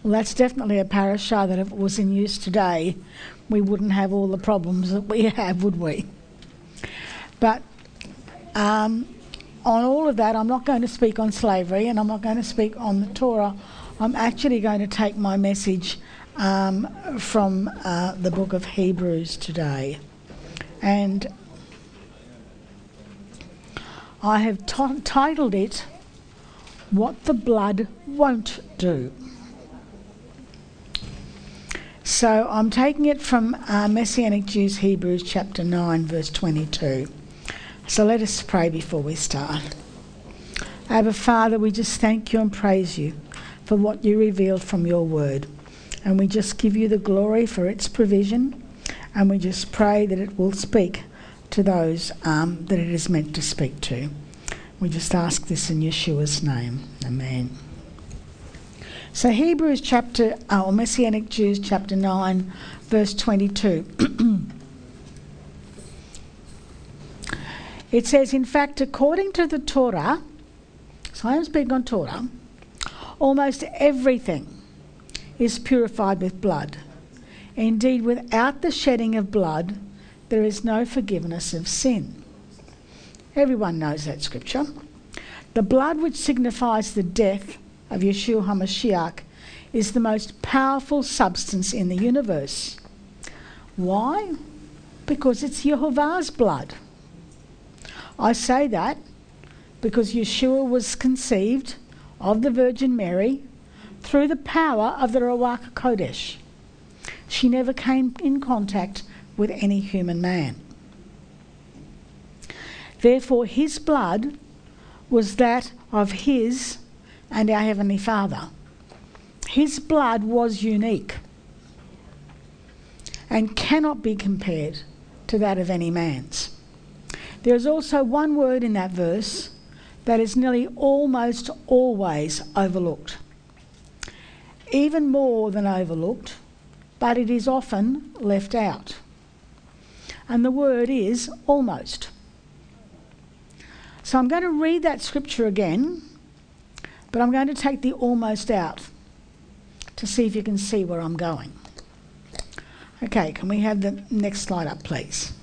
Well, that's definitely a parasha that if it was in use today, we wouldn't have all the problems that we have, would we? But on all of that, I'm not going to speak on slavery and I'm not going to speak on the Torah. I'm actually going to take my message from the book of Hebrews today. And I have titled it, What the Blood Won't Do. So I'm taking it from Messianic Jews, Hebrews chapter 9, verse 22. So let us pray before we start. Abba Father, we just thank you and praise you for what you revealed from your word. And we just give you the glory for its provision. And we just pray that it will speak to those that it is meant to speak to. We just ask this in Yeshua's name. Amen. So Hebrews Messianic Jews chapter 9, verse 22. It says, in fact, according to the Torah, so I am speaking on Torah, almost everything is purified with blood. Indeed, without the shedding of blood, there is no forgiveness of sin. Everyone knows that scripture. The blood which signifies the death of Yeshua HaMashiach is the most powerful substance in the universe. Why? Because it's Yehovah's blood. I say that because Yeshua was conceived of the Virgin Mary through the power of the Ruach HaKodesh. She never came in contact with any human man. Therefore, his blood was that of his and our Heavenly Father. His blood was unique and cannot be compared to that of any man's. There is also one word in that verse that is nearly almost always overlooked. Even more than overlooked, but it is often left out. And the word is almost. So I'm going to read that scripture again, but I'm going to take the almost out to see if you can see where I'm going. Okay, can we have the next slide up, please?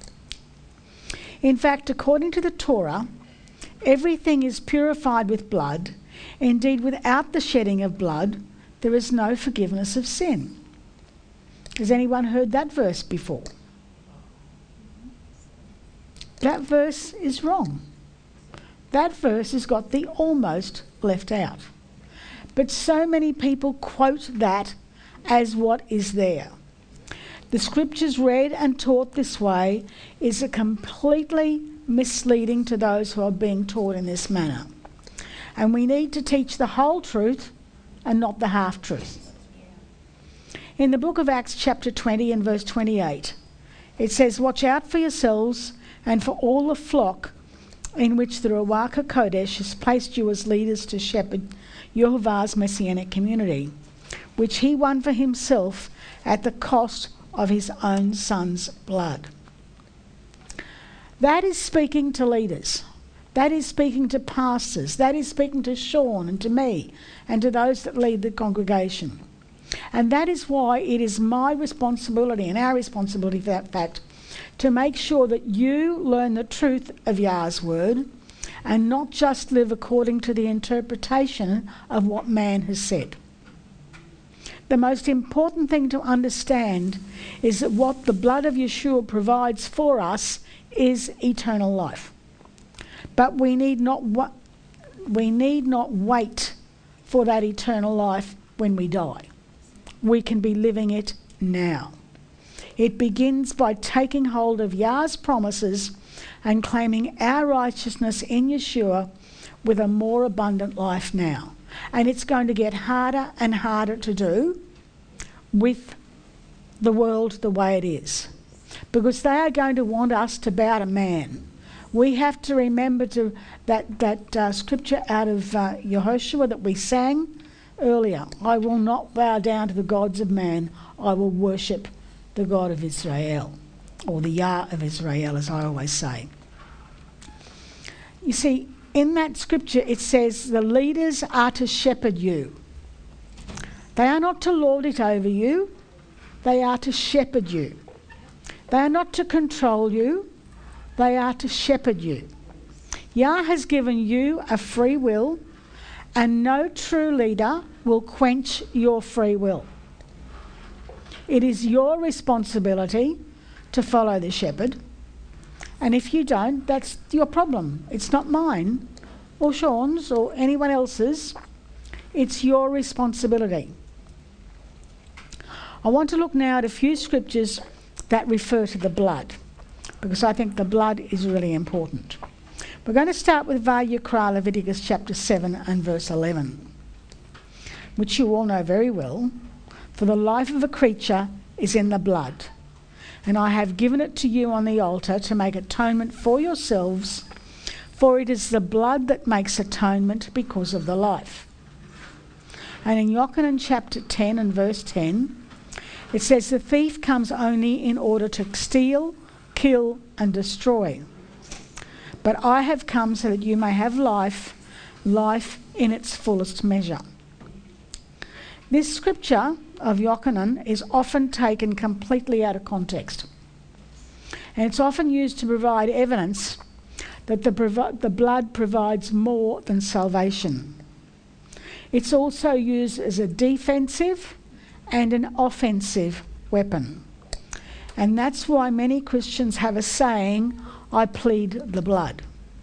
In fact, according to the Torah, everything is purified with blood. Indeed, without the shedding of blood, there is no forgiveness of sin. Has anyone heard that verse before? That verse is wrong. That verse has got the almost left out. But so many people quote that as what is there. The scriptures read and taught this way is completely misleading to those who are being taught in this manner. And we need to teach the whole truth and not the half-truth. In the book of Acts chapter 20 and verse 28, it says, watch out for yourselves and for all the flock in which the Ruach HaKodesh has placed you as leaders to shepherd Yehovah's Messianic community, which he won for himself at the cost of his own son's blood. That is speaking to leaders. That is speaking to pastors. That is speaking to Sean and to me and to those that lead the congregation. And that is why it is my responsibility and our responsibility for that fact to make sure that you learn the truth of Yah's word and not just live according to the interpretation of what man has said. The most important thing to understand is that what the blood of Yeshua provides for us is eternal life. But we need not wait for that eternal life when we die. We can be living it now. It begins by taking hold of Yah's promises and claiming our righteousness in Yeshua with a more abundant life now. And it's going to get harder and harder to do with the world the way it is, because they are going to want us to bow to man. We have to remember that scripture out of Yehoshua that we sang earlier. I will not bow down to the gods of man. I will worship the God of Israel, or the Yah of Israel, as I always say. You see, in that scripture it says the leaders are to shepherd you. They are not to lord it over you. They are to shepherd you. They are not to control you. They are to shepherd you. Yah has given you a free will, and no true leader will quench your free will. It is your responsibility to follow the shepherd, and if you don't, that's your problem. It's not mine or Sean's or anyone else's. It's your responsibility. I want to look now at a few scriptures that refer to the blood, because I think the blood is really important. We're going to start with Vayikra, Leviticus chapter 7 and verse 11, which you all know very well. For the life of a creature is in the blood, and I have given it to you on the altar to make atonement for yourselves, for it is the blood that makes atonement because of the life. And in Yochanan chapter 10 and verse 10, it says, the thief comes only in order to steal, kill and destroy. But I have come so that you may have life, life in its fullest measure. This scripture of Yochanan is often taken completely out of context. And it's often used to provide evidence that the blood provides more than salvation. It's also used as a defensive and an offensive weapon. And that's why many Christians have a saying, I plead the blood.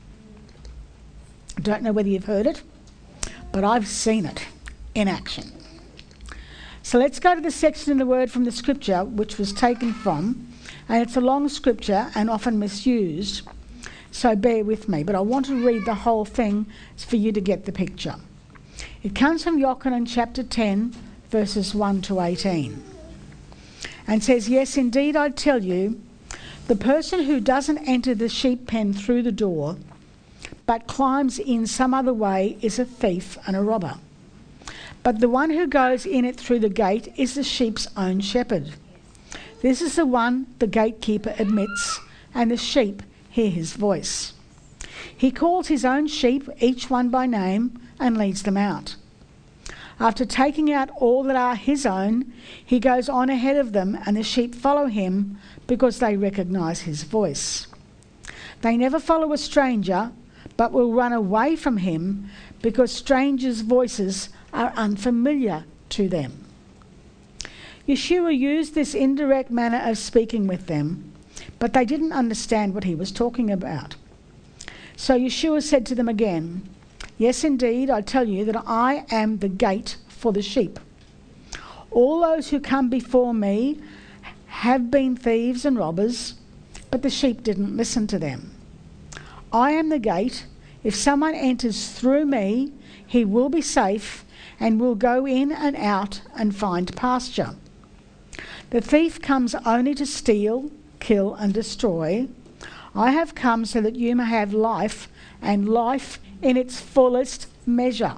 I don't know whether you've heard it, but I've seen it in action. So let's go to the section in the word from the scripture which was taken from, and it's a long scripture and often misused, so bear with me, but I want to read the whole thing for you to get the picture. It comes from Yochanan chapter 10, verses 1 to 18, and says, yes, indeed, I tell you, the person who doesn't enter the sheep pen through the door, but climbs in some other way, is a thief and a robber. But the one who goes in it through the gate is the sheep's own shepherd. This is the one the gatekeeper admits, and the sheep hear his voice. He calls his own sheep, each one by name, and leads them out. After taking out all that are his own, he goes on ahead of them, and the sheep follow him because they recognise his voice. They never follow a stranger, but will run away from him because strangers' voices are unfamiliar to them. Yeshua used this indirect manner of speaking with them, but they didn't understand what he was talking about. So Yeshua said to them again, yes, indeed, I tell you that I am the gate for the sheep. All those who come before me have been thieves and robbers, but the sheep didn't listen to them. I am the gate. If someone enters through me, he will be safe and will go in and out and find pasture. The thief comes only to steal, kill and destroy. I have come so that you may have life, and life in its fullest measure.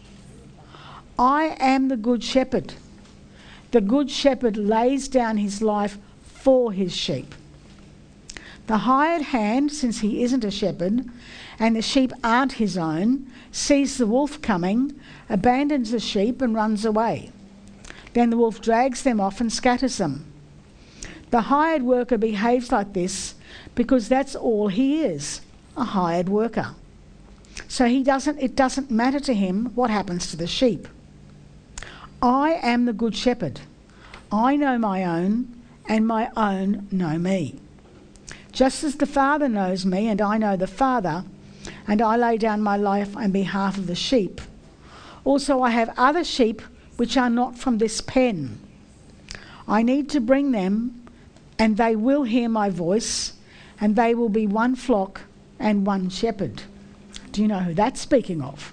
I am the good shepherd. The good shepherd lays down his life for his sheep. The hired hand, since he isn't a shepherd, and the sheep aren't his own, sees the wolf coming, abandons the sheep and runs away. Then the wolf drags them off and scatters them. The hired worker behaves like this because that's all he is, a hired worker. So it doesn't matter to him what happens to the sheep. I am the good shepherd. I know my own, and my own know me. Just as the Father knows me, and I know the Father, and I lay down my life on behalf of the sheep. Also I have other sheep which are not from this pen. I need to bring them, and they will hear my voice, and they will be one flock and one shepherd. Do you know who that's speaking of?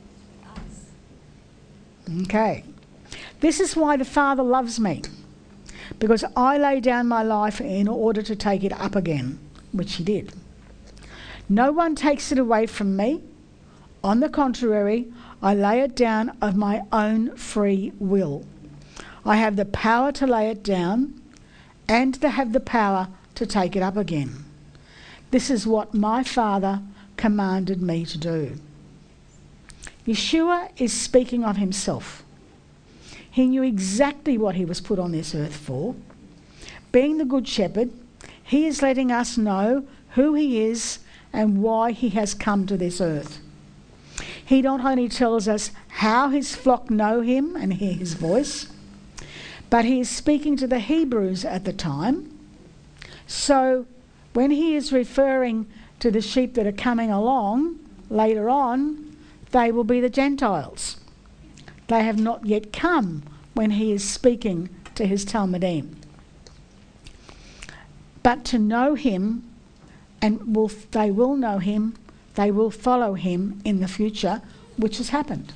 Okay. This is why the Father loves me, because I lay down my life in order to take it up again, which he did. No one takes it away from me. On the contrary, I lay it down of my own free will. I have the power to lay it down and to have the power to take it up again. This is what my Father commanded me to do. Yeshua is speaking of himself. He knew exactly what he was put on this earth for. Being the Good Shepherd, he is letting us know who he is and why he has come to this earth. He not only tells us how his flock know him and hear his voice, but he is speaking to the Hebrews at the time. So when he is referring to the sheep that are coming along later on, they will be the Gentiles. They have not yet come when he is speaking to his Talmudim. But to know him, and they will know him, they will follow him in the future, which has happened.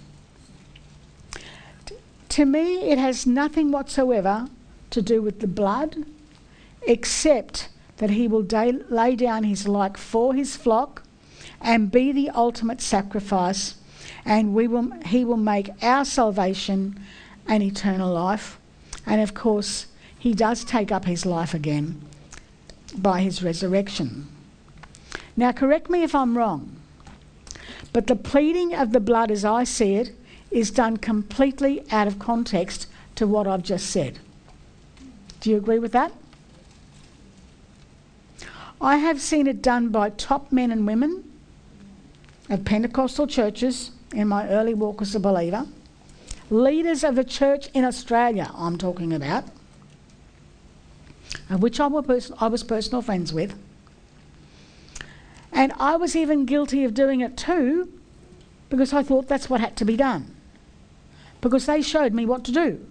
To me, it has nothing whatsoever to do with the blood, except that he will lay down his life for his flock and be the ultimate sacrifice, and he will make our salvation an eternal life. And of course, he does take up his life again by his resurrection. Now, correct me if I'm wrong, but the pleading of the blood, as I see it, is done completely out of context to what I've just said. Do you agree with that? I have seen it done by top men and women of Pentecostal churches in my early walk as a believer, leaders of the church in Australia I'm talking about, of which I was personal friends with. And I was even guilty of doing it too, because I thought that's what had to be done, because they showed me what to do.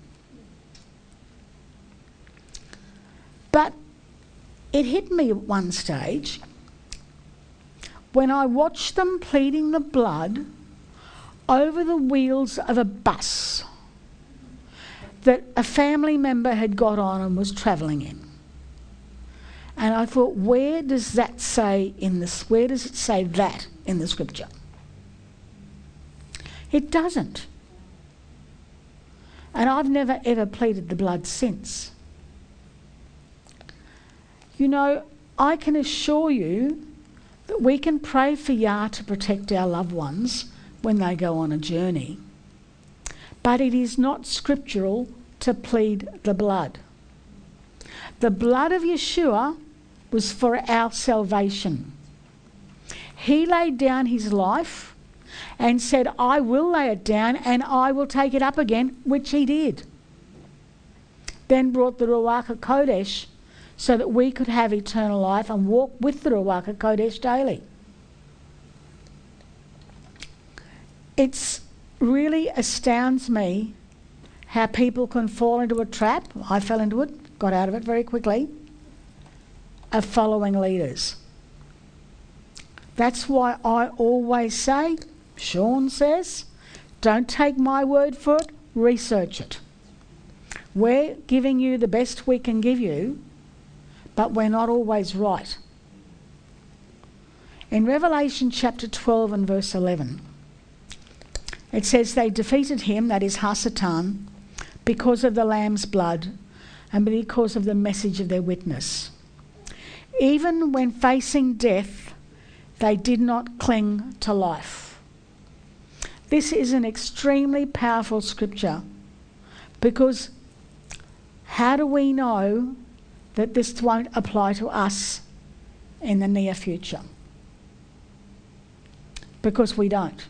But it hit me at one stage when I watched them pleading the blood over the wheels of a bus that a family member had got on and was travelling in. And I thought, where does it say that in the scripture? It doesn't. And I've never ever pleaded the blood since. You know, I can assure you that we can pray for Yah to protect our loved ones when they go on a journey, but it is not scriptural to plead the blood. The blood of Yeshua was for our salvation. He laid down his life and said, I will lay it down and I will take it up again, which he did. Then brought the Ruach HaKodesh so that we could have eternal life and walk with the Ruach HaKodesh daily. It really astounds me how people can fall into a trap. I fell into it, got out of it very quickly, of following leaders. That's why I always say, Sean says, don't take my word for it, research it. We're giving you the best we can give you, but we're not always right. In Revelation chapter 12 and verse 11, it says they defeated him, that is Hasatan, because of the Lamb's blood and because of the message of their witness. Even when facing death, they did not cling to life. This is an extremely powerful scripture, because how do we know that this won't apply to us in the near future? Because we don't.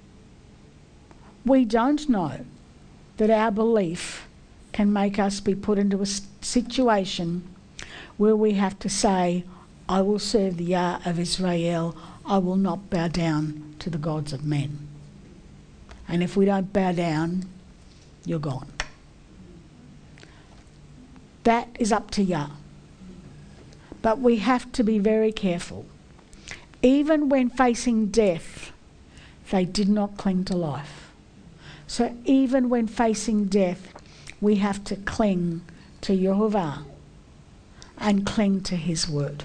We don't know that our belief can make us be put into a situation where we have to say, I will serve the Yah of Israel, I will not bow down to the gods of men. And if we don't bow down, you're gone. That is up to Yah. But we have to be very careful. Even when facing death, they did not cling to life. So even when facing death, we have to cling to Yehovah and cling to his word.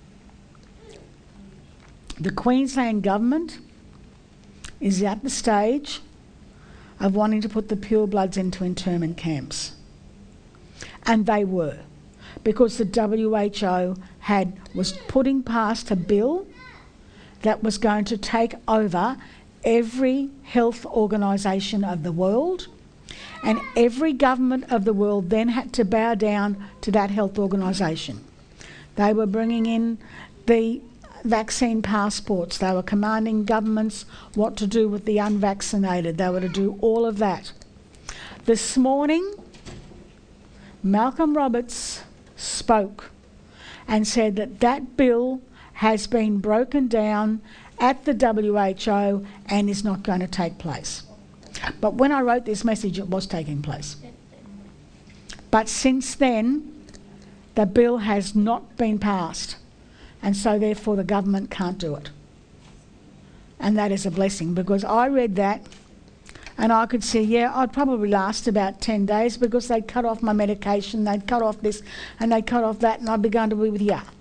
The Queensland government is at the stage of wanting to put the purebloods into internment camps. And they were, because the WHO was putting past a bill that was going to take over every health organisation of the world And every government of the world then had to bow down to that health organisation. They were bringing in the vaccine passports. They were commanding governments what to do with the unvaccinated. They were to do all of that. This morning, Malcolm Roberts spoke and said that that bill has been broken down at the WHO and is not going to take place. But when I wrote this message, it was taking place. But since then, the bill has not been passed, and so therefore the government can't do it. And that is a blessing, because I read that and I could see, yeah, I'd probably last about 10 days because they'd cut off my medication, they'd cut off this and they'd cut off that, and I'd be going to be with ya.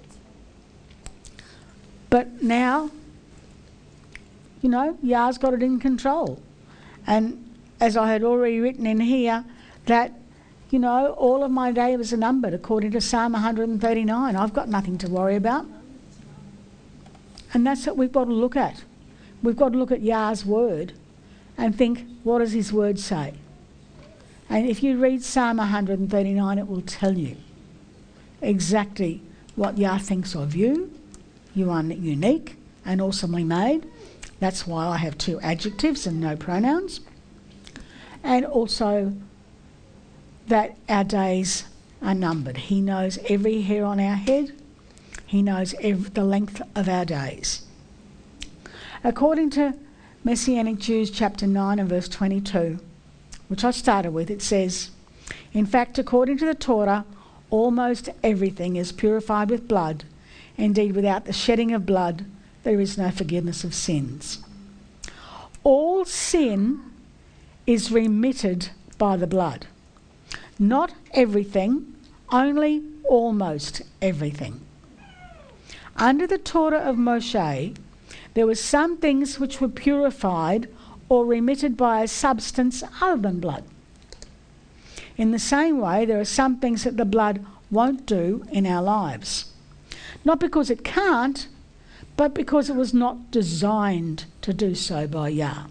But now, you know, Yah's got it in control. And as I had already written in here, that, you know, all of my days are numbered according to Psalm 139. I've got nothing to worry about. And that's what we've got to look at. We've got to look at Yah's word and think, what does his word say? And if you read Psalm 139, it will tell you exactly what Yah thinks of you. You are unique and awesomely made. That's why I have 2 adjectives and no pronouns. And also that our days are numbered. He knows every hair on our head. He knows the length of our days. According to Messianic Jews chapter 9 and verse 22, which I started with, it says, in fact, according to the Torah, almost everything is purified with blood. Indeed, without the shedding of blood, there is no forgiveness of sins. All sin is remitted by the blood. Not everything, only almost everything. Under the Torah of Moshe, there were some things which were purified or remitted by a substance other than blood. In the same way, there are some things that the blood won't do in our lives. Not because it can't, but because it was not designed to do so by Yah.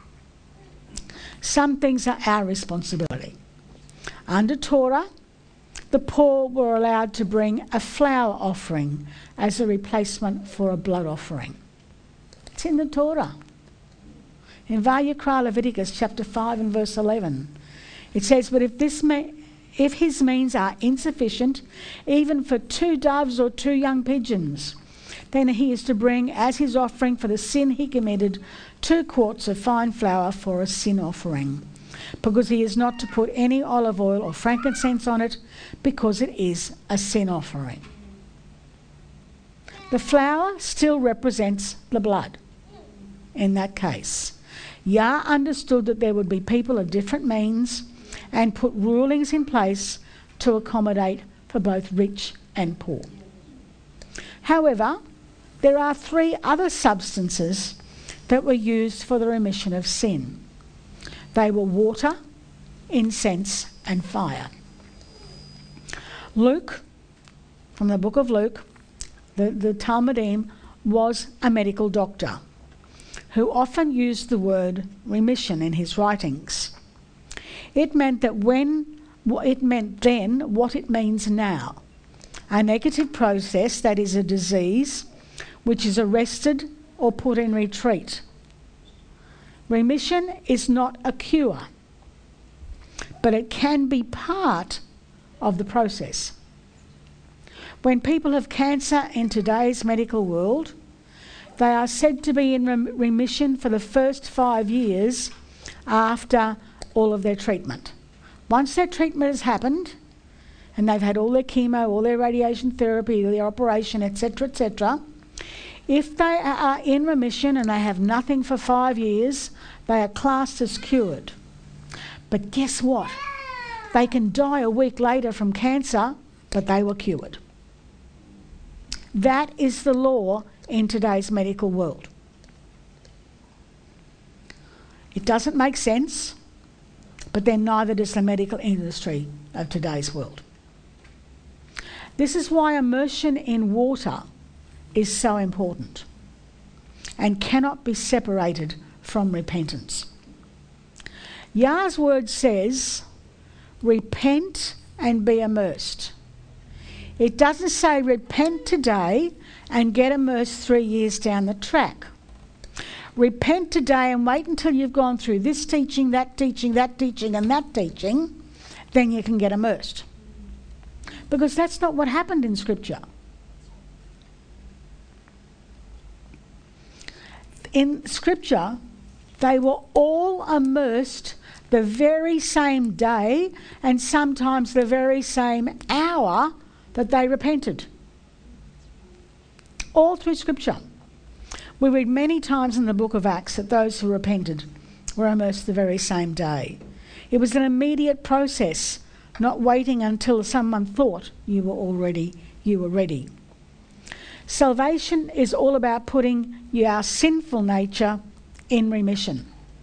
Some things are our responsibility. Under Torah, the poor were allowed to bring a flour offering as a replacement for a blood offering. It's in the Torah. In Vayikra Leviticus chapter 5 and verse 11, it says, but if his means are insufficient, even for 2 doves or 2 young pigeons, then he is to bring as his offering for the sin he committed 2 quarts of fine flour for a sin offering, because he is not to put any olive oil or frankincense on it, because it is a sin offering. The flour still represents the blood in that case. Yah understood that there would be people of different means and put rulings in place to accommodate for both rich and poor. However, there are 3 other substances that were used for the remission of sin. They were water, incense, and fire. Luke, from the book of Luke, the Talmudim, was a medical doctor who often used the word remission in his writings. It meant then what it means now. A negative process, that is a disease, which is arrested or put in retreat. Remission is not a cure, but it can be part of the process. When people have cancer in today's medical world, they are said to be in remission for the first 5 years after all of their treatment. Once their treatment has happened, and they've had all their chemo, all their radiation therapy, their operation, etc., etc., if they are in remission and they have nothing for 5 years, they are classed as cured. But guess what? They can die a week later from cancer, but they were cured. That is the law in today's medical world. It doesn't make sense, but then neither does the medical industry of today's world. This is why immersion in water is so important and cannot be separated from repentance. Yah's word says, repent and be immersed. It doesn't say repent today and get immersed 3 years down the track. Repent today and wait until you've gone through this teaching, that teaching, that teaching and that teaching, then you can get immersed. Because that's not what happened in Scripture. In Scripture, they were all immersed the very same day and sometimes the very same hour that they repented. All through Scripture. We read many times in the book of Acts that those who repented were immersed the very same day. It was an immediate process, not waiting until someone thought you were ready. Salvation is all about putting our sinful nature in remission.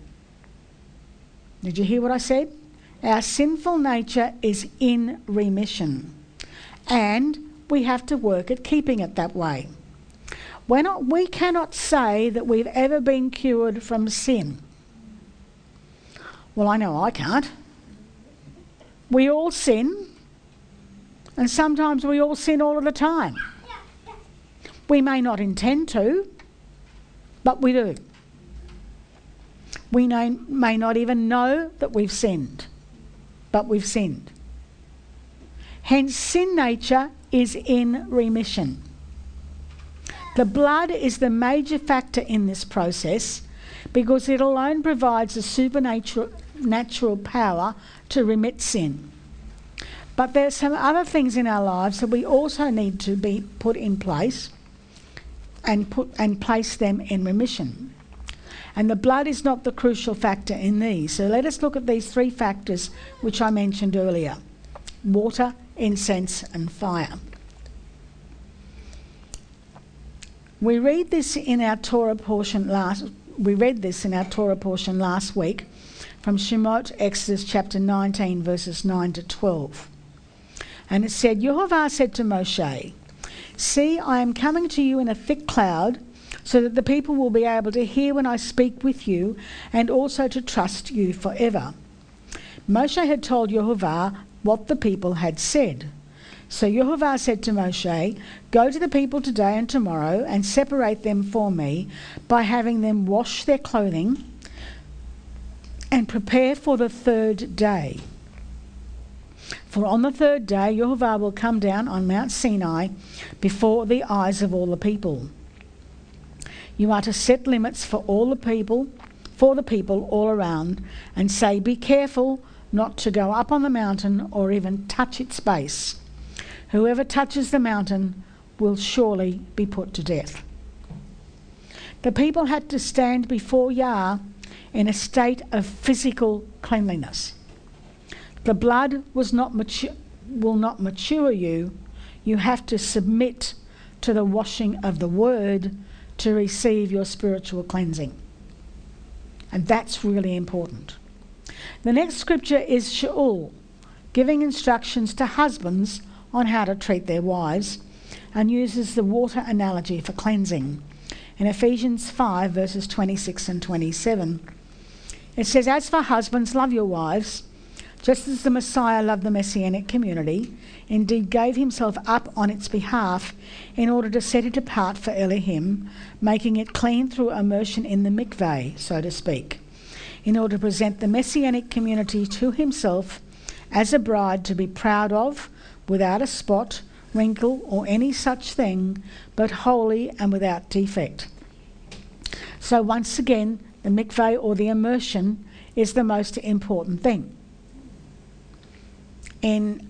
Did you hear what I said? Our sinful nature is in remission. And we have to work at keeping it that way. We cannot say that we've ever been cured from sin. Well, I know I can't. We all sin, and sometimes we all sin all of the time. We may not intend to, but we do. We may not even know that we've sinned, but we've sinned. Hence, sin nature is in remission. The blood is the major factor in this process because it alone provides a supernatural power to remit sin. But there are some other things in our lives that we also need to be put in place and place them in remission. And the blood is not the crucial factor in these. So let us look at these three factors which I mentioned earlier: water, incense and fire. We read this in our Torah portion last week from Shemot, Exodus chapter 19, verses 9 to 12. And it said, Yehovah said to Moshe, "See, I am coming to you in a thick cloud, so that the people will be able to hear when I speak with you, and also to trust you forever." Moshe had told Yehovah what the people had said. So Yehovah said to Moshe, "Go to the people today and tomorrow and separate them for me by having them wash their clothing and prepare for the third day. For on the third day Yehovah will come down on Mount Sinai before the eyes of all the people. You are to set limits for the people all around, and say, be careful not to go up on the mountain or even touch its base. Whoever touches the mountain will surely be put to death." The people had to stand before Yah in a state of physical cleanliness. The blood will not mature you. You have to submit to the washing of the word to receive your spiritual cleansing. And that's really important. The next scripture is Shaul, giving instructions to husbands on how to treat their wives, and uses the water analogy for cleansing. In Ephesians 5, verses 26 and 27, it says, "As for husbands, love your wives, just as the Messiah loved the Messianic community, indeed gave himself up on its behalf in order to set it apart for Elohim, making it clean through immersion in the mikveh, so to speak, in order to present the Messianic community to himself as a bride to be proud of, without a spot, wrinkle, or any such thing, but holy and without defect." So once again, the mikveh or the immersion is the most important thing. In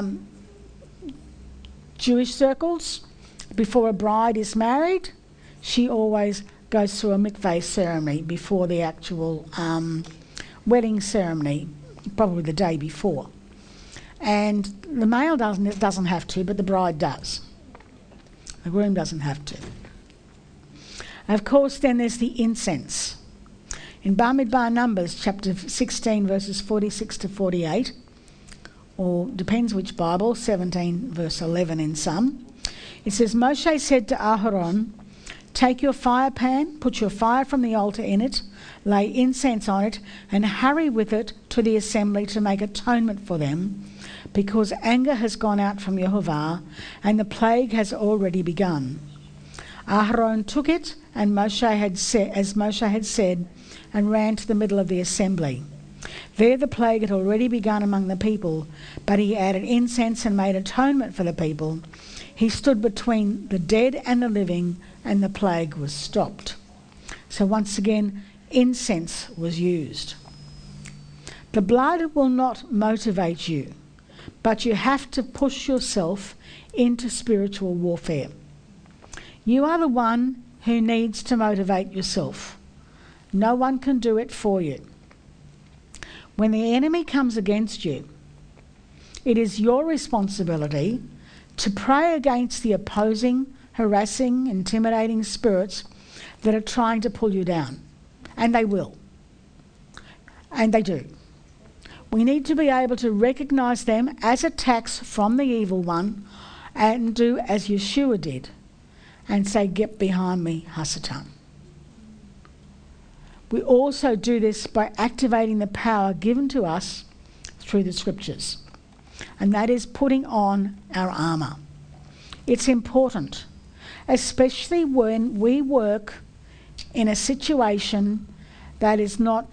Jewish circles, before a bride is married, she always goes through a mikveh ceremony before the actual wedding ceremony, probably the day before. And the male doesn't have to, but the bride does. The groom doesn't have to. Of course, then there's the incense. In Bamidbar Numbers, chapter 16, verses 46 to 48, or depends which Bible, 17, verse 11 in some, it says, "Moshe said to Aharon, Take your fire pan, put your fire from the altar in it, lay incense on it, and hurry with it to the assembly to make atonement for them, because anger has gone out from Yehovah, and the plague has already begun. Aharon took it, and as Moshe had said, and ran to the middle of the assembly. There the plague had already begun among the people, but he added incense and made atonement for the people. He stood between the dead and the living, and the plague was stopped. So once again, incense was used. The blood will not motivate you, but you have to push yourself into spiritual warfare. You are the one who needs to motivate yourself. No one can do it for you. When the enemy comes against you, it is your responsibility to pray against the opposing, harassing, intimidating spirits that are trying to pull you down. And they will. And they do. We need to be able to recognise them as attacks from the evil one and do as Yeshua did and say, "Get behind me, Hasatan." We also do this by activating the power given to us through the scriptures, and that is putting on our armour. It's important, especially when we work in a situation that is not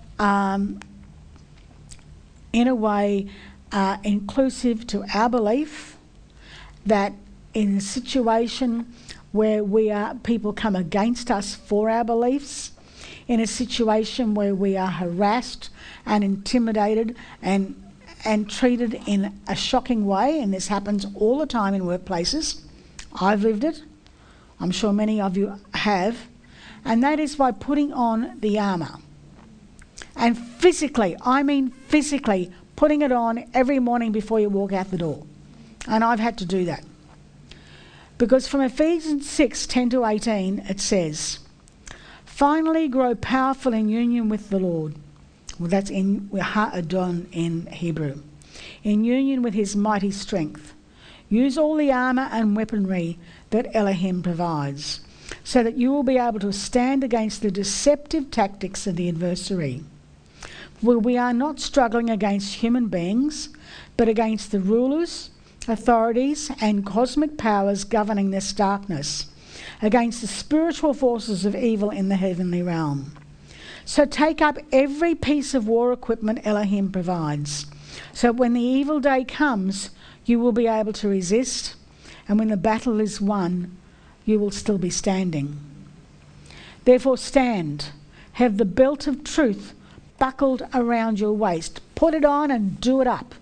in a way inclusive to our belief, that in a situation where people come against us for our beliefs, in a situation where we are harassed and intimidated and treated in a shocking way, and this happens all the time in workplaces. I've lived it. I'm sure many of you have. And that is by putting on the armour. And physically, I mean physically, putting it on every morning before you walk out the door. And I've had to do that. Because from Ephesians 6:10-18, it says, "Finally grow powerful in union with the Lord." Well, that's in Ha'adon in Hebrew. In union with his mighty strength. Use all the armour and weaponry that Elohim provides, so that you will be able to stand against the deceptive tactics of the adversary. For we are not struggling against human beings, but against the rulers, authorities, and cosmic powers governing this darkness, against the spiritual forces of evil in the heavenly realm. So take up every piece of war equipment Elohim provides, so when the evil day comes, you will be able to resist, and when the battle is won, you will still be standing. Therefore stand, have the belt of truth buckled around your waist. Put it on and do it up.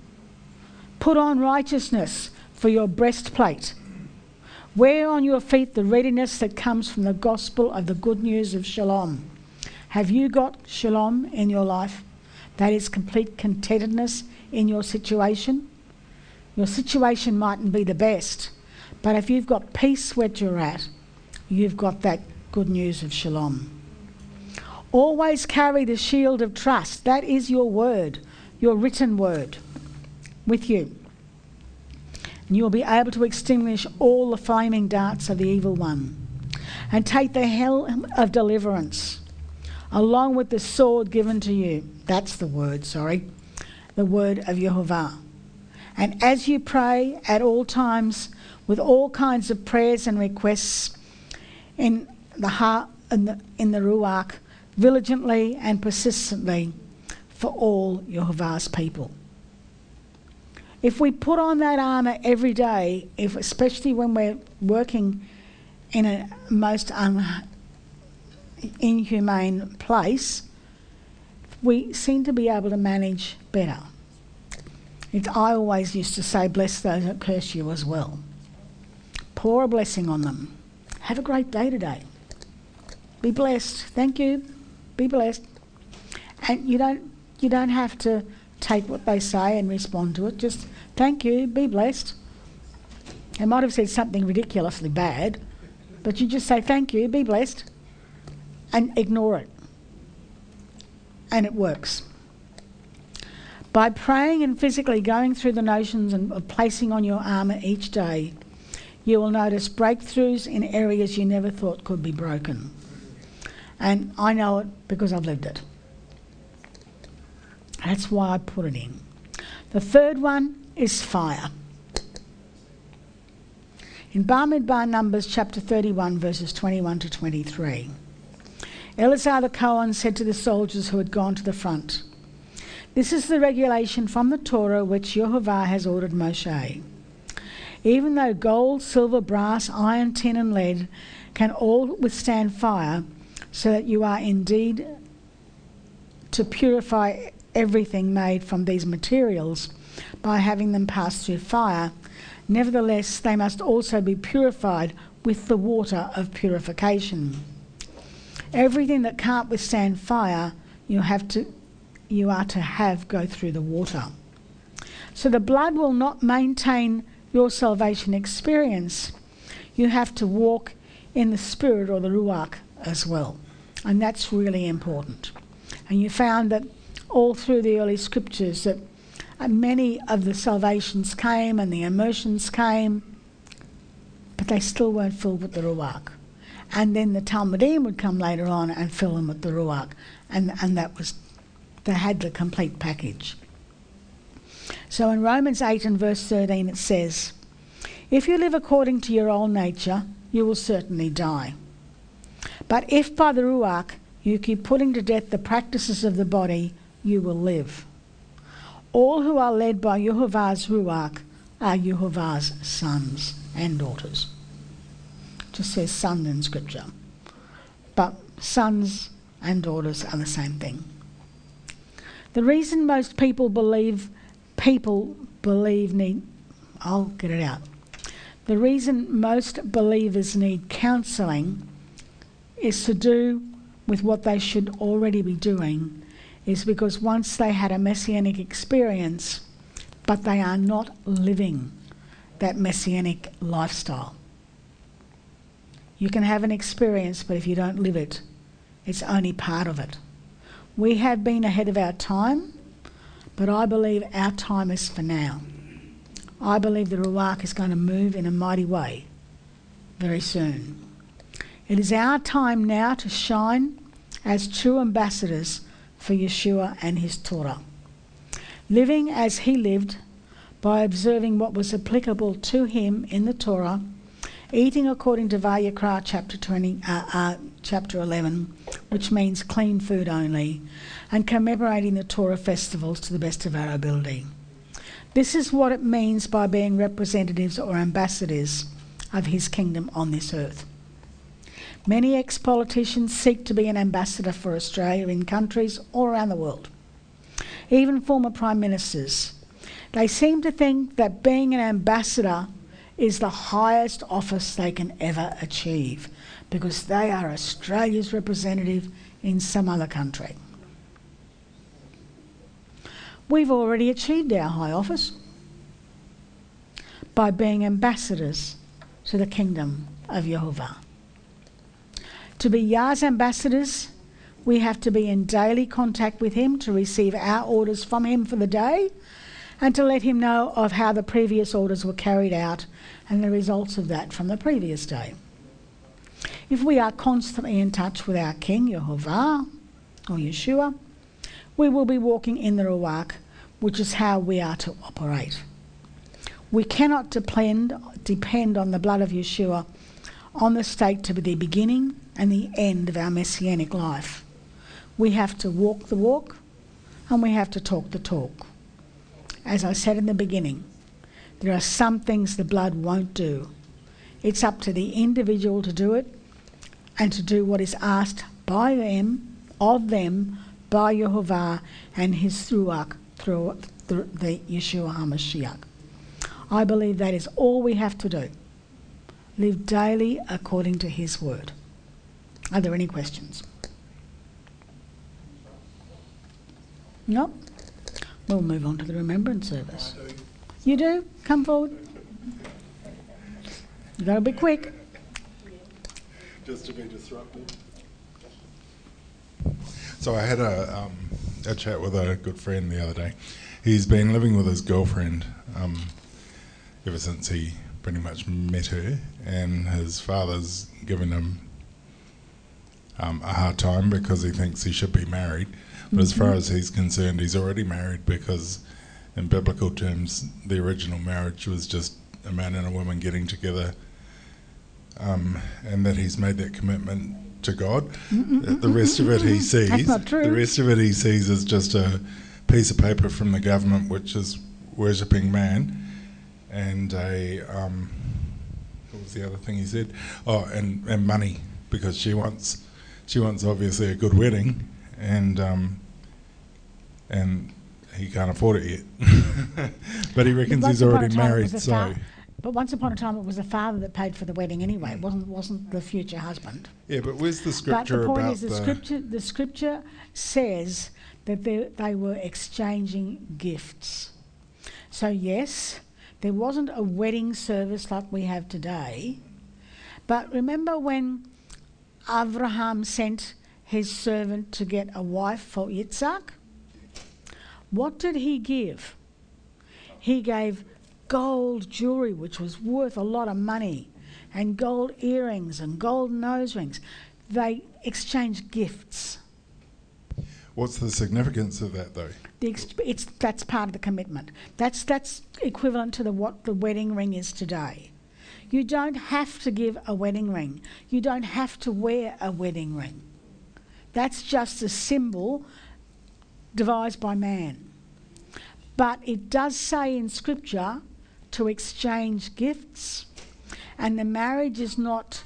Put on righteousness for your breastplate. Wear on your feet the readiness that comes from the gospel of the good news of shalom. Have you got shalom in your life? That is complete contentedness in your situation. Your situation mightn't be the best, but if you've got peace where you're at, you've got that good news of shalom. Always carry the shield of trust. That is your word, your written word, with you. And you'll be able to extinguish all the flaming darts of the evil one. And take the helm of deliverance, along with the sword given to you. That's the word of Yehovah. And as you pray at all times with all kinds of prayers and requests in the heart and in the Ruach, diligently and persistently for all Yehovah's people. If we put on that armour every day, especially when we're working in a most inhumane place, we seem to be able to manage better. I always used to say, bless those that curse you as well. Pour a blessing on them. Have a great day today. Be blessed. Thank you. Be blessed. And you don't have to take what they say and respond to it. Just thank you. Be blessed. They might have said something ridiculously bad, but you just say thank you. Be blessed, and ignore it. And it works. By praying and physically going through the notions and of placing on your armour each day, You will notice breakthroughs in areas you never thought could be broken. And I know it because I've lived it. That's why I put it in. The third one is fire. In Bamidbar Numbers chapter 31 verses 21 to 23, Eleazar the Cohen said to the soldiers who had gone to the front, "This is the regulation from the Torah which Yehovah has ordered Moshe. Even though gold, silver, brass, iron, tin and lead can all withstand fire, so that you are indeed to purify everything made from these materials by having them pass through fire, nevertheless they must also be purified with the water of purification. Everything that can't withstand fire, you are to have go through the water. So the blood will not maintain your salvation experience. You have to walk in the Spirit or the Ruach as well. And that's really important. And you found that all through the early scriptures that many of the salvations came and the immersions came, but they still weren't filled with the Ruach. And then the Talmudim would come later on and fill them with the Ruach. And that was, they had the complete package. So in Romans 8 and verse 13 it says, "If you live according to your old nature, you will certainly die. But if by the Ruach you keep putting to death the practices of the body, you will live. All who are led by Yehovah's Ruach are Yehovah's sons and daughters." It just says son in scripture. But sons and daughters are the same thing. The reason most people believe need... I'll get it out. The reason most believers need counselling is to do with what they should already be doing, is because once they had a messianic experience, but they are not living that messianic lifestyle. You can have an experience, but if you don't live it, it's only part of it. We have been ahead of our time, but I believe our time is for now. I believe the Ruach is going to move in a mighty way very soon. It is our time now to shine as true ambassadors for Yeshua and his Torah, living as he lived by observing what was applicable to him in the Torah, eating according to Vayikra chapter 11, which means clean food only, and commemorating the Torah festivals to the best of our ability. This is what it means by being representatives or ambassadors of his kingdom on this earth. Many ex-politicians seek to be an ambassador for Australia in countries all around the world. Even former prime ministers. They seem to think that being an ambassador is the highest office they can ever achieve because they are Australia's representative in some other country. We've already achieved our high office by being ambassadors to the kingdom of Yehovah. To be Yah's ambassadors, we have to be in daily contact with him to receive our orders from him for the day and to let him know of how the previous orders were carried out and the results of that from the previous day. If we are constantly in touch with our King, Yehovah, or Yeshua, we will be walking in the Ruach, which is how we are to operate. We cannot depend on the blood of Yeshua on the stake to be the beginning and the end of our messianic life. We have to walk the walk and we have to talk the talk. As I said in the beginning, there are some things the blood won't do. It's up to the individual to do it and to do what is asked by them, of them, by Yehovah and his Ruach through the Yeshua HaMashiach. I believe that is all we have to do. Live daily according to his word. Are there any questions? No? We'll move on to the remembrance service. You do? Come forward. You got to be quick. Just to be disruptive. So I had a chat with a good friend the other day. He's been living with his girlfriend ever since he pretty much met her, and his father's given him a hard time because he thinks he should be married. But as far as he's concerned, he's already married, because in biblical terms, the original marriage was just a man and a woman getting together, and that he's made that commitment to God. The rest of it he sees. That's not true. The rest of it he sees is just a piece of paper from the government, which is worshipping man, and what was the other thing he said? Oh, and money, because she wants obviously a good wedding, and he can't afford it yet. But he reckons he's already married, so. But once upon a time, it was the father that paid for the wedding anyway. It wasn't the future husband. Yeah, but where's the scripture about? But the point about is, the scripture says that they were exchanging gifts. So yes, there wasn't a wedding service like we have today. But remember when Abraham sent his servant to get a wife for Yitzhak? What did he give? He gave gold jewellery, which was worth a lot of money, and gold earrings and gold nose rings. They exchanged gifts. What's the significance of that, though? That's part of the commitment. That's equivalent to what the wedding ring is today. You don't have to give a wedding ring. You don't have to wear a wedding ring. That's just a symbol devised by man. But it does say in Scripture to exchange gifts, and the marriage is not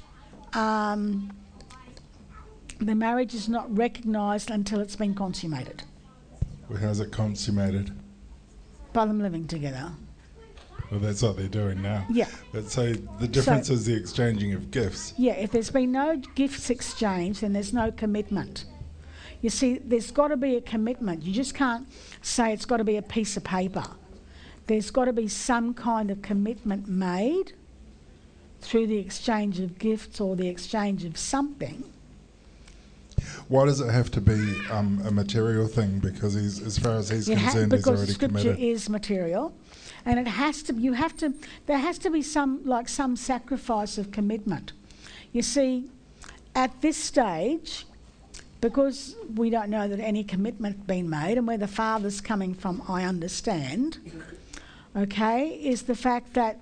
recognised until it's been consummated. Well, how's it consummated? By them living together. Well, that's what they're doing now. Yeah. But so the difference is the exchanging of gifts. Yeah, if there's been no gifts exchanged, then there's no commitment. You see, there's got to be a commitment. You just can't say it's got to be a piece of paper. There's got to be some kind of commitment made through the exchange of gifts or the exchange of something. Why does it have to be a material thing? Because as far as he's concerned, he's already committed. Because Scripture is material, and it has to. There has to be some sacrifice of commitment. You see, at this stage, because we don't know that any commitment been made, and where the father's coming from, I understand. Okay, is the fact that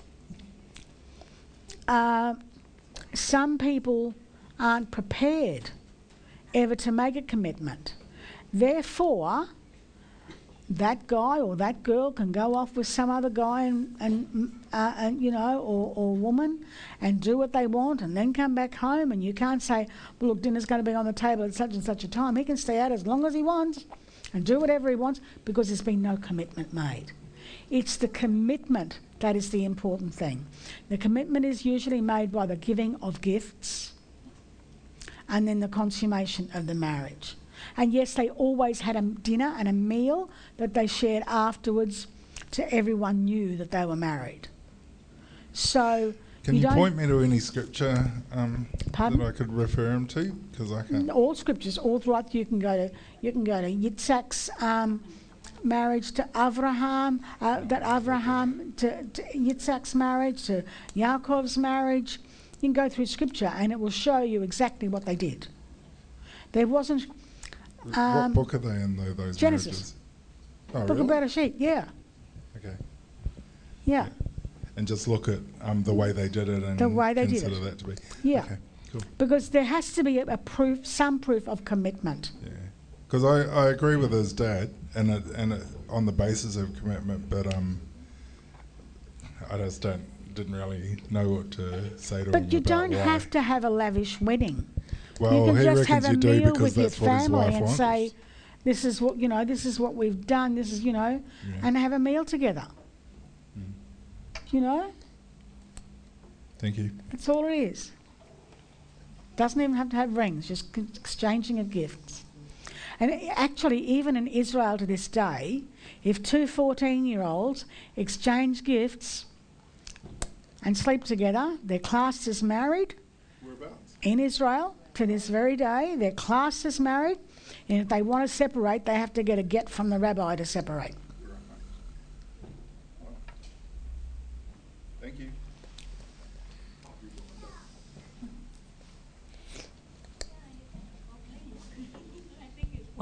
some people aren't prepared ever to make a commitment. Therefore, that guy or that girl can go off with some other guy and you know, or woman, and do what they want, and then come back home, and you can't say, well, look, dinner's going to be on the table at such and such a time. He can stay out as long as he wants and do whatever he wants, because there's been no commitment made. It's the commitment that is the important thing. The commitment is usually made by the giving of gifts and then the consummation of the marriage. And yes, they always had a dinner and a meal that they shared afterwards, to everyone knew that they were married. So can you point me to any scripture that I could refer him to? Because I can't. All scriptures, all throughout. You can go to Yitzhak's marriage to Abraham, to Yitzhak's marriage, to Yaakov's marriage. You can go through scripture and it will show you exactly what they did. There wasn't. What book are they in, though, those Genesis. marriages? Oh, Book really? about a sheep, yeah. Okay. Yeah. And just look at the way they did it and the way they consider did it. that to be. Yeah. Okay, cool. Because there has to be some proof of commitment. Yeah. Because I agree with his dad, and it on the basis of commitment, but I just didn't really know what to say to him. But you about don't why. have to have a lavish wedding. Well, you can he just reckons have a you do meal because with your that's what his family wife and wants. say, this is what we've done, and have a meal together. You know? Thank you. That's all it is. Doesn't even have to have rings, just exchanging of gifts. And actually, even in Israel to this day, if two 14-year-olds exchange gifts and sleep together, they're classed as married. Whereabouts? In Israel, to this very day, they're classed as married. And if they want to separate, they have to get a get from the rabbi to separate. Thank you.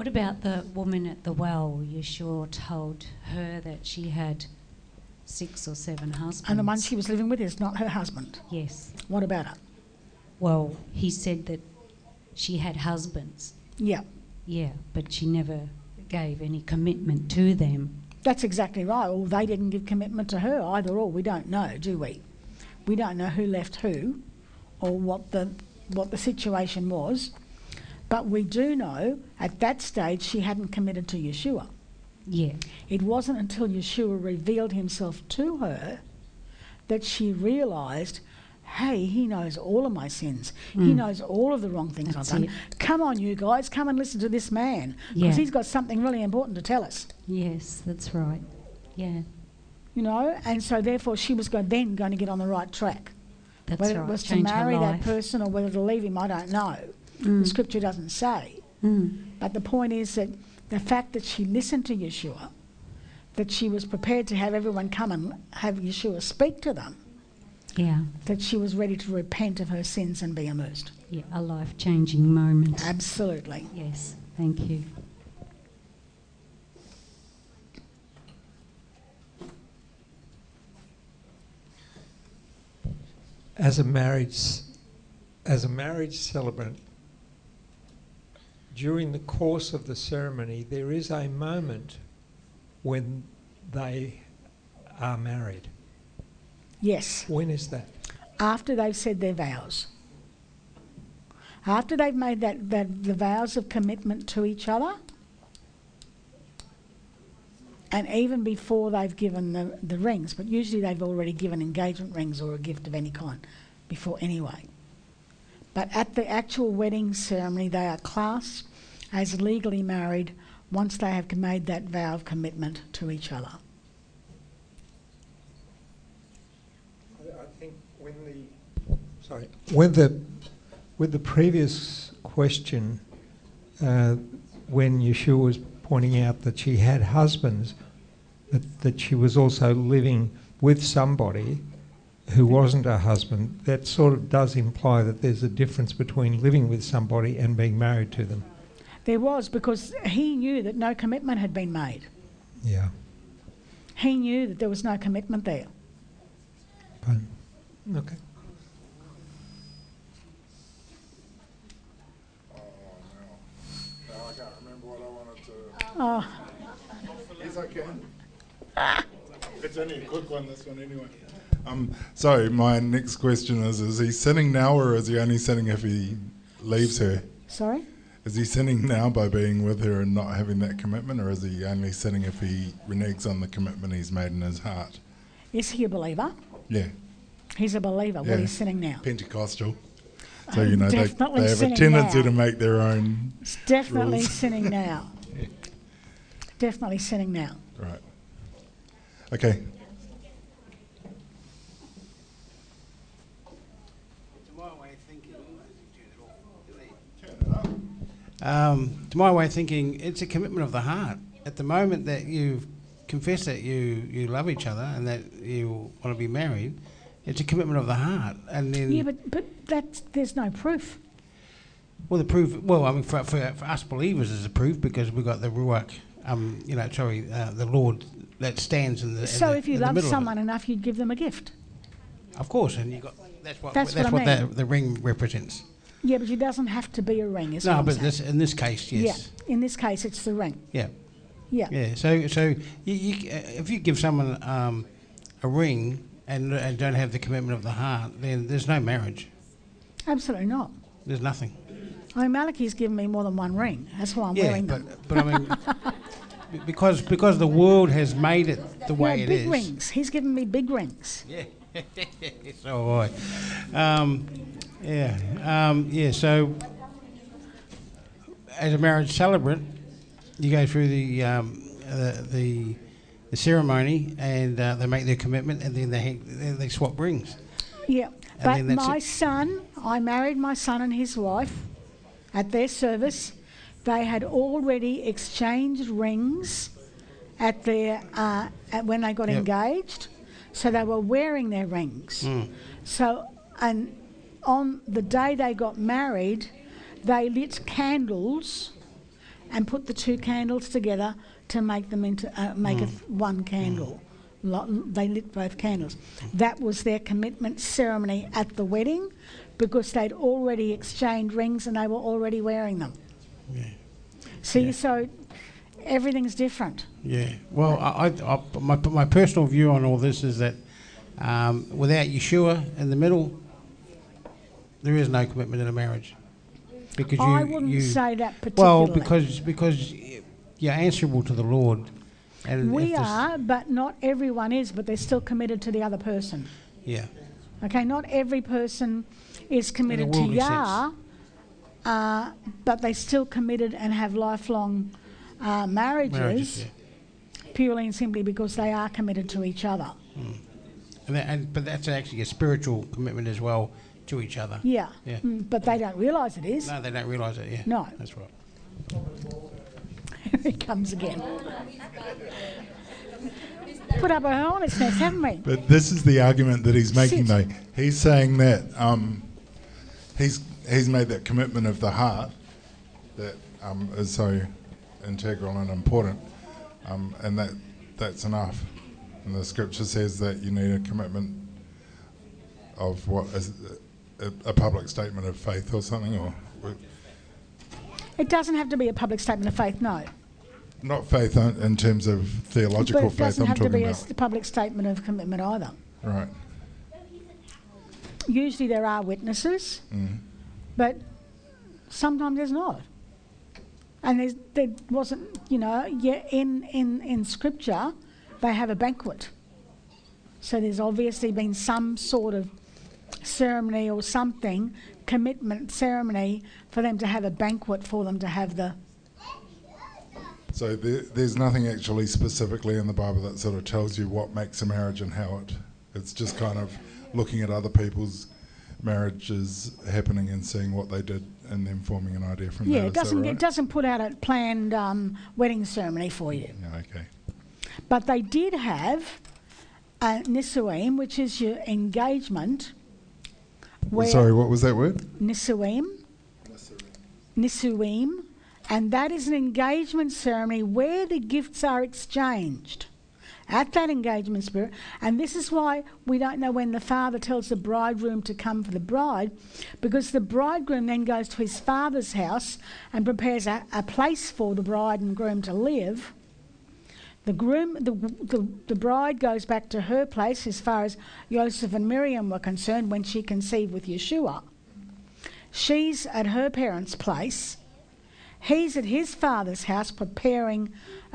What about the woman at the well? Yeshua told her that she had 6 or 7 husbands. And the one she was living with is not her husband. Yes. What about her? Well, he said that she had husbands. Yeah. Yeah, but she never gave any commitment to them. That's exactly right. Well, they didn't give commitment to her either, or we don't know, do we? We don't know who left who or what the situation was. But we do know at that stage she hadn't committed to Yeshua. Yeah. It wasn't until Yeshua revealed himself to her that she realised, hey, he knows all of my sins. He knows all of the wrong things That's I've done. it. Come on, you guys, come and listen to this man, because he's got something really important to tell us. Yes, that's right. Yeah. You know, and so therefore she was then going to get on the right track. That's Whether right. it was to Change her marry that life. person or whether to leave him, I don't know. The scripture doesn't say. But the point is that the fact that she listened to Yeshua, that she was prepared to have everyone come and have Yeshua speak to them, Yeah. that she was ready to repent of her sins and be immersed. Yeah, a life-changing moment. Absolutely. Yes, thank you. As a marriage celebrant, during the course of the ceremony, there is a moment when they are married. Yes. When is that? After they've said their vows. After they've made the vows of commitment to each other, and even before they've given the rings, but usually they've already given engagement rings or a gift of any kind before anyway. But at the actual wedding ceremony, they are classed as legally married once they have made that vow of commitment to each other. I think with the previous question, when Yeshua was pointing out that she had husbands, that she was also living with somebody who wasn't her husband, that sort of does imply that there's a difference between living with somebody and being married to them. There was, because he knew that no commitment had been made. Yeah. He knew that there was no commitment there. Fine. Okay. No, I can't remember what I wanted to. Oh, Yes, I can. It's only a quick one, this one anyway. So my next question is he sinning now, or is he only sinning if he leaves her? sorry? Is he sinning now by being with her and not having that commitment, or is he only sinning if he reneges on the commitment he's made in his heart? Is he a believer? Yeah, He's a believer. Yeah. Well, he's sinning now. Pentecostal. So, you know, they Definitely have a sinning tendency now. to make their own. It's definitely rules. sinning now. Definitely sinning now. Right. Okay. To my way of thinking, it's a commitment of the heart. At the moment that you confess that you love each other and that you want to be married, it's a commitment of the heart. And then, Yeah, but there's no proof. well, the proof. Well, I mean, for us believers, is a proof because we've got the ruach. The Lord that stands in the. So in if you in the love middle of it. someone enough, you'd give them a gift. Of course, and you got that's what That's what I mean. the ring represents. Yeah, but it doesn't have to be a ring, is No, what I'm but saying. in this case, yes. Yeah, in this case, it's the ring. Yeah. Yeah. Yeah. So if you give someone a ring and don't have the commitment of the heart, then there's no marriage. Absolutely not. There's nothing. I mean, Malachi's given me more than one ring. That's why I'm Yeah, wearing them. but I mean, because the world has made it the way it big is. rings. He's given me big rings. Yeah. So So as a marriage celebrant, you go through the ceremony, and they make their commitment, and then they swap rings. Yeah, And but then that's my it. son, I married my son and his wife at their service. They had already exchanged rings at their when they got Yep. engaged, so they were wearing their rings. Mm. So, and on the day they got married, they lit candles and put the two candles together to make them into one candle. They lit both candles. That was their commitment ceremony at the wedding, because they'd already exchanged rings and they were already wearing them. Yeah. See, so everything's different. Yeah. Well, my personal view on all this is that without Yeshua in the middle, there is no commitment in a marriage. Because I wouldn't say that particularly. Well, because you're answerable to the Lord. And we are, but not everyone is, but they're still committed to the other person. Yeah. Okay, not every person is committed to worldly Yah, but they still committed and have lifelong marriages, purely and simply because they are committed to each other. But that's actually a spiritual commitment as well to each other. Yeah, Yeah. But they don't realise it is. No, they don't realise it, yeah. No. That's right. Here it comes again. Put up a hornet's nest, haven't we? But this is the argument that he's making, though. He's saying that he's made that commitment of the heart that is so integral and important, and that's enough. And the scripture says that you need a commitment of what is a public statement of faith or something, or It doesn't have to be a public statement of faith, no. not faith in terms of theological But it faith. doesn't I'm have to talking be about. a public statement of commitment either. Right. Usually there are witnesses, but sometimes there's not. And there wasn't, in Scripture, they have a banquet. So there's obviously been some sort of ceremony or something, commitment ceremony, for them to have a banquet, for them to have the... So there's nothing actually specifically in the Bible that sort of tells you what makes a marriage and how it's just kind of looking at other people's marriages happening and seeing what they did and then forming an idea from that. It doesn't put out a planned wedding ceremony for you. Yeah, okay. But they did have a Nisuim, which is your engagement. Sorry, what was that word? Nisuim. Nisuim. And that is an engagement ceremony where the gifts are exchanged at that engagement spirit. And this is why we don't know when the father tells the bridegroom to come for the bride, because the bridegroom then goes to his father's house and prepares a place for the bride and groom to live. The bride goes back to her place as far as Joseph and Miriam were concerned when she conceived with Yeshua. She's at her parents' place. He's at his father's house preparing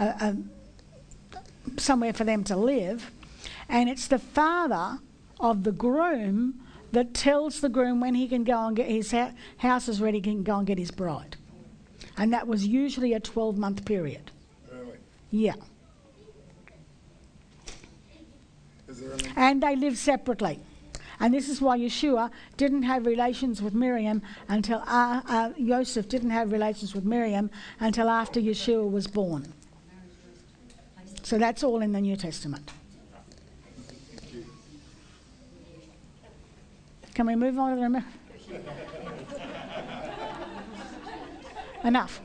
somewhere for them to live. And it's the father of the groom that tells the groom when he can go and get his house is ready, he can go and get his bride. And that was usually a 12-month period. Really? Yeah. And they lived separately. And this is why Yeshua didn't have relations with Miriam until Joseph didn't have relations with Miriam until after Yeshua was born. So that's all in the New Testament. Can we move on to the... Enough.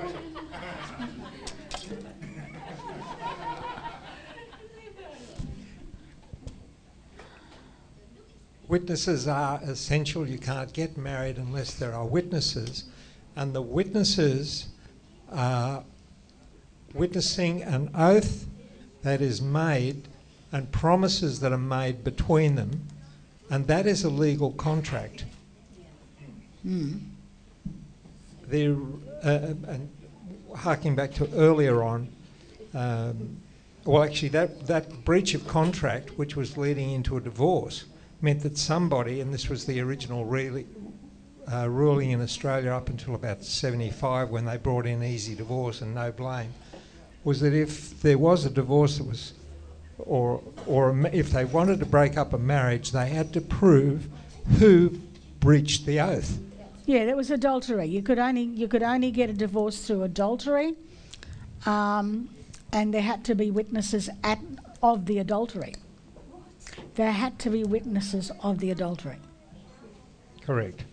Witnesses are essential. You can't get married unless there are witnesses. And the witnesses are witnessing an oath that is made and promises that are made between them, and that is a legal contract. And harking back to earlier on, that breach of contract, which was leading into a divorce, meant that somebody, and this was the original ruling in Australia up until about 75 when they brought in easy divorce and no blame, was that if there was a divorce that was, if they wanted to break up a marriage, they had to prove who breached the oath. Yeah, that was adultery. You could only get a divorce through adultery, and there had to be witnesses of the adultery. There had to be witnesses of the adultery. Correct.